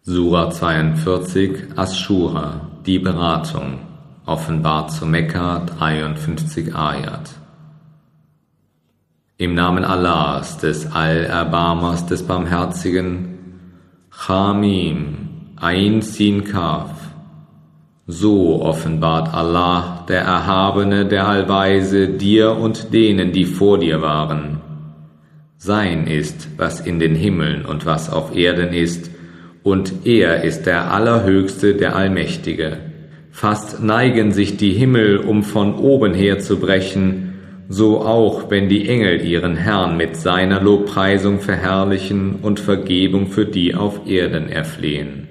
Sura 42, Aschura, die Beratung, offenbart zu Mekka, 53 Ayat. Im Namen Allahs, des Allerbarmers, des Barmherzigen, Chamim, Ain Sin Kaf. So offenbart Allah, der Erhabene, der Allweise, dir und denen, die vor dir waren. Sein ist, was in den Himmeln und was auf Erden ist, und er ist der Allerhöchste, der Allmächtige. Fast neigen sich die Himmel, um von oben her zu brechen, so auch, wenn die Engel ihren Herrn mit seiner Lobpreisung verherrlichen und Vergebung für die auf Erden erflehen.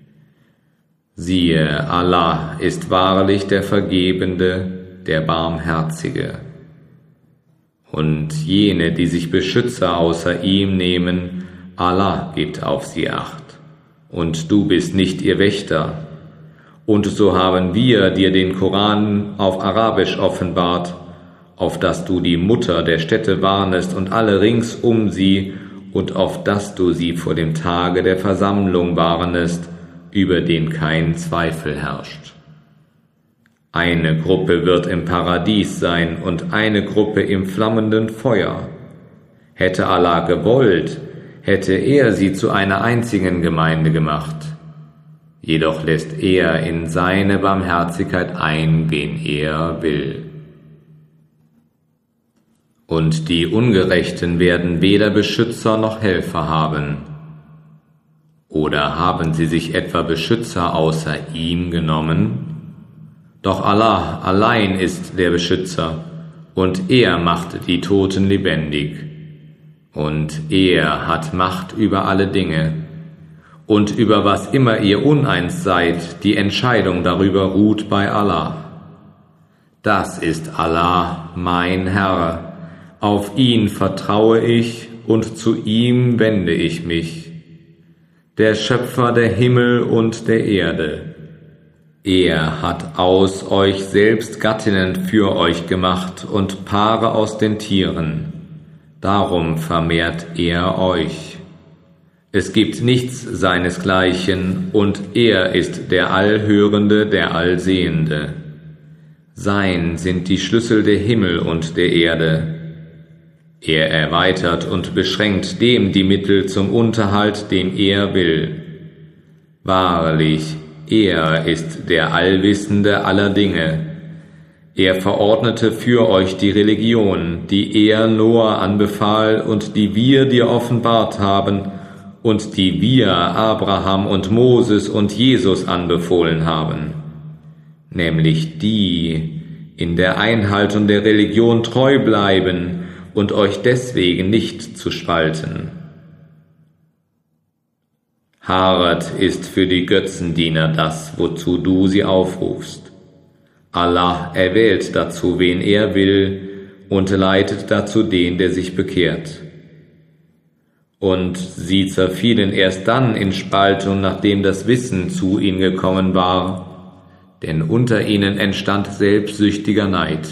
Siehe, Allah ist wahrlich der Vergebende, der Barmherzige. Und jene, die sich Beschützer außer ihm nehmen, Allah gibt auf sie Acht. Und du bist nicht ihr Wächter. Und so haben wir dir den Koran auf Arabisch offenbart, auf dass du die Mutter der Städte warnest und alle rings um sie, und auf dass du sie vor dem Tage der Versammlung warnest, über den kein Zweifel herrscht. Eine Gruppe wird im Paradies sein und eine Gruppe im flammenden Feuer. Hätte Allah gewollt, hätte er sie zu einer einzigen Gemeinde gemacht. Jedoch lässt er in seine Barmherzigkeit ein, wen er will. Und die Ungerechten werden weder Beschützer noch Helfer haben. Oder haben sie sich etwa Beschützer außer ihm genommen? Doch Allah allein ist der Beschützer, und er macht die Toten lebendig. Und er hat Macht über alle Dinge. Und über was immer ihr uneins seid, die Entscheidung darüber ruht bei Allah. Das ist Allah, mein Herr. Auf ihn vertraue ich und zu ihm wende ich mich. Der Schöpfer der Himmel und der Erde. Er hat aus euch selbst Gattinnen für euch gemacht und Paare aus den Tieren. Darum vermehrt er euch. Es gibt nichts seinesgleichen, und er ist der Allhörende, der Allsehende. Sein sind die Schlüssel der Himmel und der Erde. Er erweitert und beschränkt dem die Mittel zum Unterhalt, den er will. Wahrlich, er ist der Allwissende aller Dinge. Er verordnete für euch die Religion, die er Noah anbefahl und die wir dir offenbart haben und die wir Abraham und Moses und Jesus anbefohlen haben, nämlich die in der Einhaltung der Religion treu bleiben und euch deswegen nicht zu spalten. Hart ist für die Götzendiener das, wozu du sie aufrufst. Allah erwählt dazu, wen er will, und leitet dazu den, der sich bekehrt. Und sie zerfielen erst dann in Spaltung, nachdem das Wissen zu ihnen gekommen war, denn unter ihnen entstand selbstsüchtiger Neid.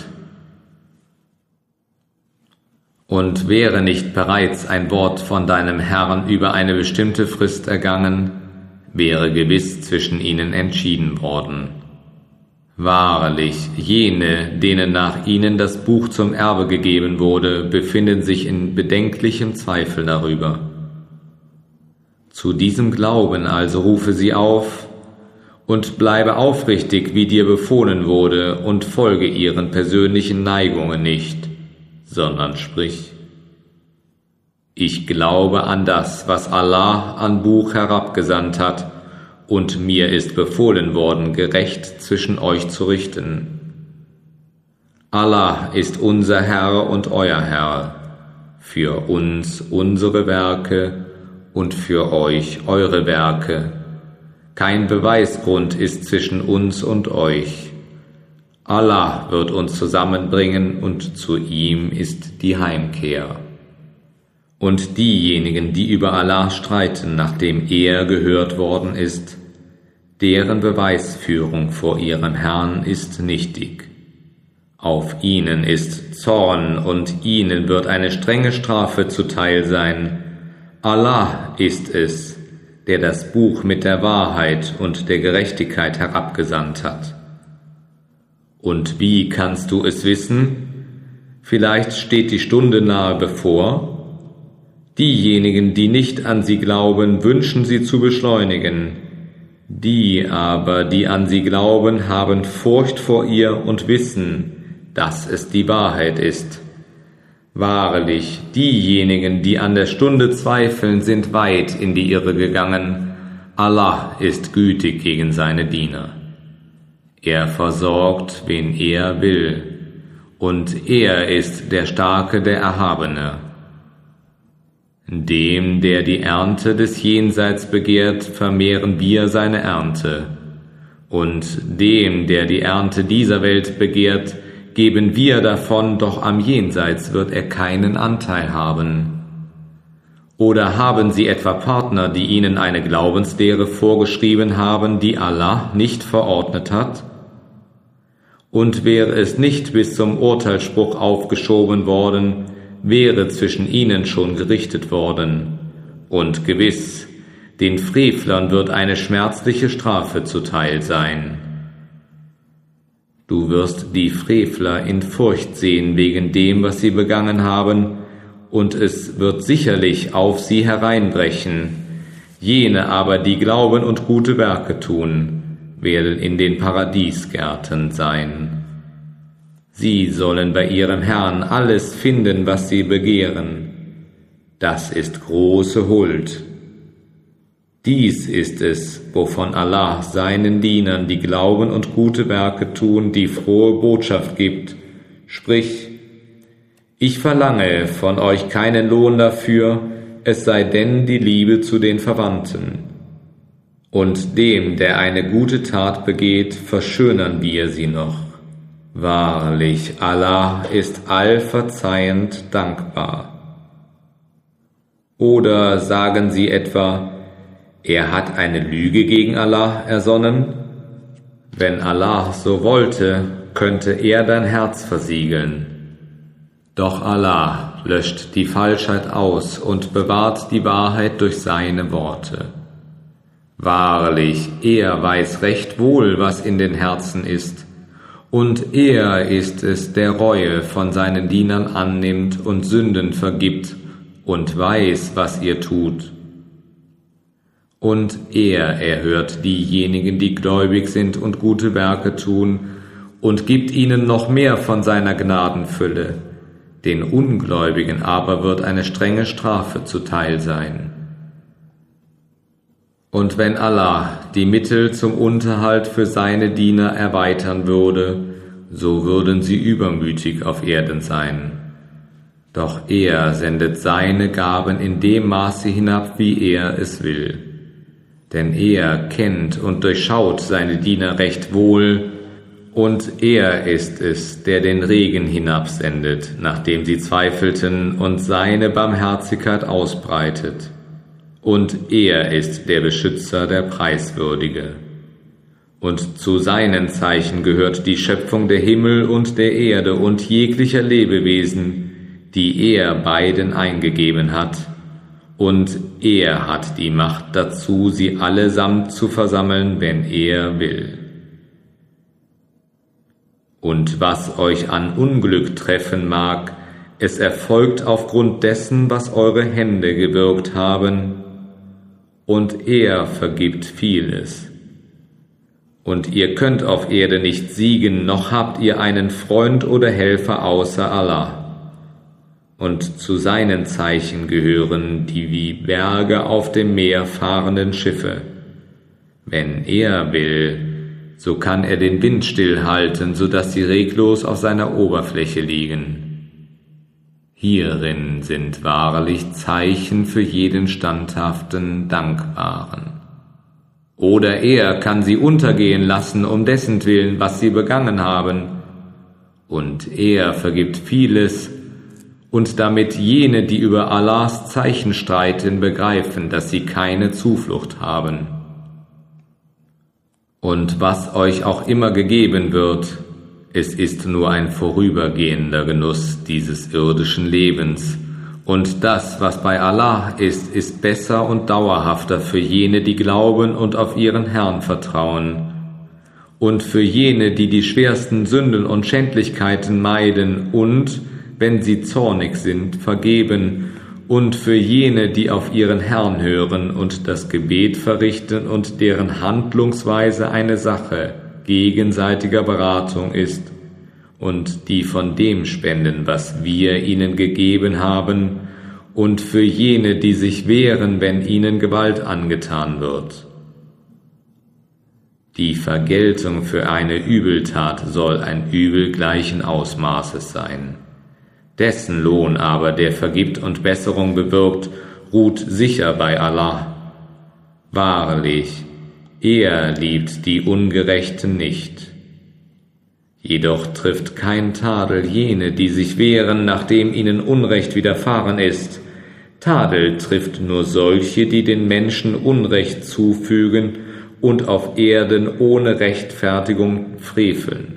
Und wäre nicht bereits ein Wort von deinem Herrn über eine bestimmte Frist ergangen, wäre gewiss zwischen ihnen entschieden worden. Wahrlich, jene, denen nach ihnen das Buch zum Erbe gegeben wurde, befinden sich in bedenklichem Zweifel darüber. Zu diesem Glauben also rufe sie auf und bleibe aufrichtig, wie dir befohlen wurde, und folge ihren persönlichen Neigungen nicht, sondern sprich: Ich glaube an das, was Allah an Buch herabgesandt hat, und mir ist befohlen worden, gerecht zwischen euch zu richten. Allah ist unser Herr und euer Herr, für uns unsere Werke und für euch eure Werke. Kein Beweisgrund ist zwischen uns und euch. Allah wird uns zusammenbringen, und zu ihm ist die Heimkehr. Und diejenigen, die über Allah streiten, nachdem er gehört worden ist, deren Beweisführung vor ihrem Herrn ist nichtig. Auf ihnen ist Zorn, und ihnen wird eine strenge Strafe zuteil sein. Allah ist es, der das Buch mit der Wahrheit und der Gerechtigkeit herabgesandt hat. Und wie kannst du es wissen? Vielleicht steht die Stunde nahe bevor. Diejenigen, die nicht an sie glauben, wünschen sie zu beschleunigen. Die aber, die an sie glauben, haben Furcht vor ihr und wissen, dass es die Wahrheit ist. Wahrlich, diejenigen, die an der Stunde zweifeln, sind weit in die Irre gegangen. Allah ist gütig gegen seine Diener. Er versorgt, wen er will, und er ist der Starke, der Erhabene. Dem, der die Ernte des Jenseits begehrt, vermehren wir seine Ernte, und dem, der die Ernte dieser Welt begehrt, geben wir davon, doch am Jenseits wird er keinen Anteil haben. Oder haben sie etwa Partner, die ihnen eine Glaubenslehre vorgeschrieben haben, die Allah nicht verordnet hat? Und wäre es nicht bis zum Urteilsspruch aufgeschoben worden, wäre zwischen ihnen schon gerichtet worden. Und gewiss, den Frevlern wird eine schmerzliche Strafe zuteil sein. Du wirst die Frevler in Furcht sehen wegen dem, was sie begangen haben, und es wird sicherlich auf sie hereinbrechen. Jene aber, die glauben und gute Werke tun, werden in den Paradiesgärten sein. Sie sollen bei ihrem Herrn alles finden, was sie begehren. Das ist große Huld. Dies ist es, wovon Allah seinen Dienern, die glauben und gute Werke tun, die frohe Botschaft gibt. Sprich, ich verlange von euch keinen Lohn dafür, es sei denn die Liebe zu den Verwandten. Und dem, der eine gute Tat begeht, verschönern wir sie noch. Wahrlich, Allah ist allverzeihend dankbar. Oder sagen sie etwa, er hat eine Lüge gegen Allah ersonnen? Wenn Allah so wollte, könnte er dein Herz versiegeln. Doch Allah löscht die Falschheit aus und bewahrt die Wahrheit durch seine Worte. Wahrlich, er weiß recht wohl, was in den Herzen ist, und er ist es, der Reue von seinen Dienern annimmt und Sünden vergibt und weiß, was ihr tut. Und er erhört diejenigen, die gläubig sind und gute Werke tun, und gibt ihnen noch mehr von seiner Gnadenfülle. Den Ungläubigen aber wird eine strenge Strafe zuteil sein. Und wenn Allah die Mittel zum Unterhalt für seine Diener erweitern würde, so würden sie übermütig auf Erden sein. Doch er sendet seine Gaben in dem Maße hinab, wie er es will. Denn er kennt und durchschaut seine Diener recht wohl, und er ist es, der den Regen hinabsendet, nachdem sie zweifelten, und seine Barmherzigkeit ausbreitet. Und er ist der Beschützer, der Preiswürdige. Und zu seinen Zeichen gehört die Schöpfung der Himmel und der Erde und jeglicher Lebewesen, die er beiden eingegeben hat. Und er hat die Macht dazu, sie allesamt zu versammeln, wenn er will. Und was euch an Unglück treffen mag, es erfolgt aufgrund dessen, was eure Hände gewirkt haben, und er vergibt vieles. Und ihr könnt auf Erde nicht siegen, noch habt ihr einen Freund oder Helfer außer Allah. Und zu seinen Zeichen gehören die wie Berge auf dem Meer fahrenden Schiffe. Wenn er will, so kann er den Wind stillhalten, so dass sie reglos auf seiner Oberfläche liegen. Hierin sind wahrlich Zeichen für jeden standhaften, Dankbaren. Oder er kann sie untergehen lassen, um dessen Willen, was sie begangen haben. Und er vergibt vieles, und damit jene, die über Allahs Zeichen streiten, begreifen, dass sie keine Zuflucht haben. Und was euch auch immer gegeben wird, es ist nur ein vorübergehender Genuss dieses irdischen Lebens, Und das, was bei Allah ist, ist besser und dauerhafter für jene, die glauben und auf ihren Herrn vertrauen. Und für jene, die die schwersten Sünden und Schändlichkeiten meiden und, wenn sie zornig sind, vergeben, und für jene, die auf ihren Herrn hören und das Gebet verrichten und deren Handlungsweise eine Sache gegenseitiger Beratung ist, und die von dem spenden, was wir ihnen gegeben haben, und für jene, die sich wehren, wenn ihnen Gewalt angetan wird. Die Vergeltung für eine Übeltat soll ein Übel gleichen Ausmaßes sein. Dessen Lohn aber, der vergibt und Besserung bewirkt, ruht sicher bei Allah. Wahrlich, er liebt die Ungerechten nicht. Jedoch trifft kein Tadel jene, die sich wehren, nachdem ihnen Unrecht widerfahren ist. Tadel trifft nur solche, die den Menschen Unrecht zufügen und auf Erden ohne Rechtfertigung freveln.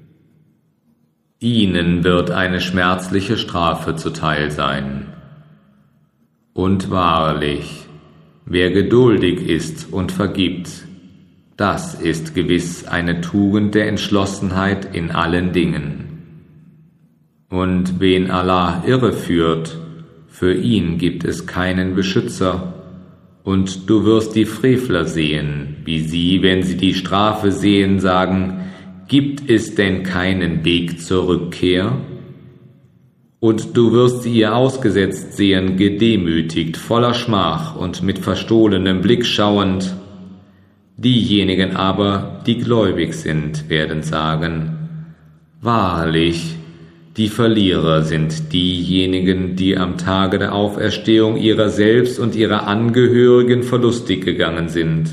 Ihnen wird eine schmerzliche Strafe zuteil sein. Und wahrlich, wer geduldig ist und vergibt, das ist gewiss eine Tugend der Entschlossenheit in allen Dingen. Und wen Allah irreführt, für ihn gibt es keinen Beschützer, und du wirst die Frevler sehen, wie sie, wenn sie die Strafe sehen, sagen: Gibt es denn keinen Weg zur Rückkehr? Und du wirst sie ihr ausgesetzt sehen, gedemütigt, voller Schmach und mit verstohlenem Blick schauend. Diejenigen aber, die gläubig sind, werden sagen: Wahrlich, die Verlierer sind diejenigen, die am Tage der Auferstehung ihrer selbst und ihrer Angehörigen verlustig gegangen sind.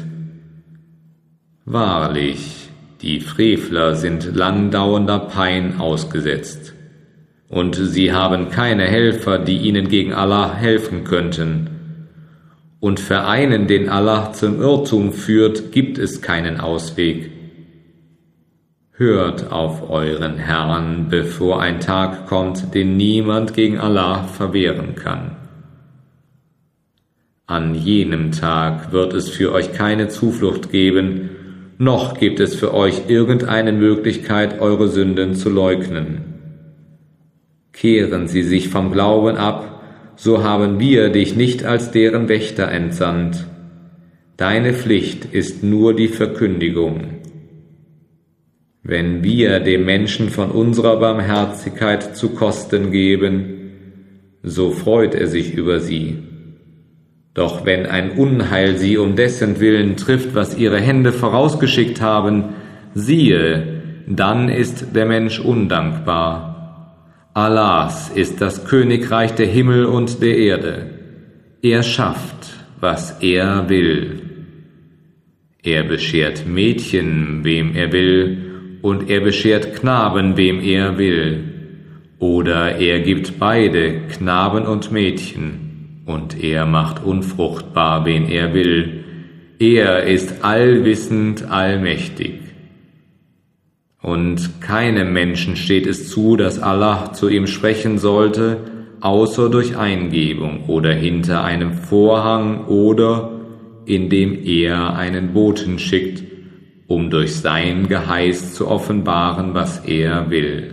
Wahrlich, die Frevler sind langdauernder Pein ausgesetzt, und sie haben keine Helfer, die ihnen gegen Allah helfen könnten. Und für einen, den Allah zum Irrtum führt, gibt es keinen Ausweg. Hört auf euren Herrn, bevor ein Tag kommt, den niemand gegen Allah verwehren kann. An jenem Tag wird es für euch keine Zuflucht geben, noch gibt es für euch irgendeine Möglichkeit, eure Sünden zu leugnen. Kehren sie sich vom Glauben ab, so haben wir dich nicht als deren Wächter entsandt. Deine Pflicht ist nur die Verkündigung. Wenn wir dem Menschen von unserer Barmherzigkeit zu kosten geben, so freut er sich über sie. Doch wenn ein Unheil sie um dessen Willen trifft, was ihre Hände vorausgeschickt haben, siehe, dann ist der Mensch undankbar. Allahs ist das Königreich der Himmel und der Erde. Er schafft, was er will. Er beschert Mädchen, wem er will, und er beschert Knaben, wem er will. Oder er gibt beide, Knaben und Mädchen, und er macht unfruchtbar, wen er will. Er ist allwissend, allmächtig. Und keinem Menschen steht es zu, dass Allah zu ihm sprechen sollte, außer durch Eingebung oder hinter einem Vorhang oder indem er einen Boten schickt, um durch sein Geheiß zu offenbaren, was er will.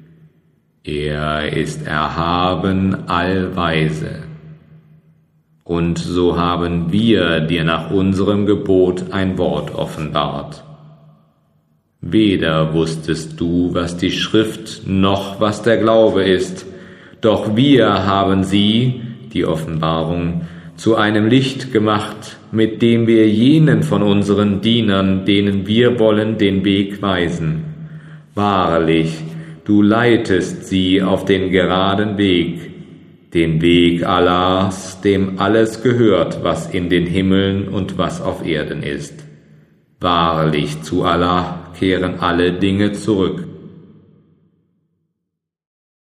Er ist erhaben, allweise. Und so haben wir dir nach unserem Gebot ein Wort offenbart. Weder wusstest du, was die Schrift noch was der Glaube ist, doch wir haben sie, die Offenbarung, zu einem Licht gemacht, mit dem wir jenen von unseren Dienern, denen wir wollen, den Weg weisen. Wahrlich, du leitest sie auf den geraden Weg, den Weg Allahs, dem alles gehört, was in den Himmeln und was auf Erden ist. Wahrlich, zu Allah kehren alle Dinge zurück.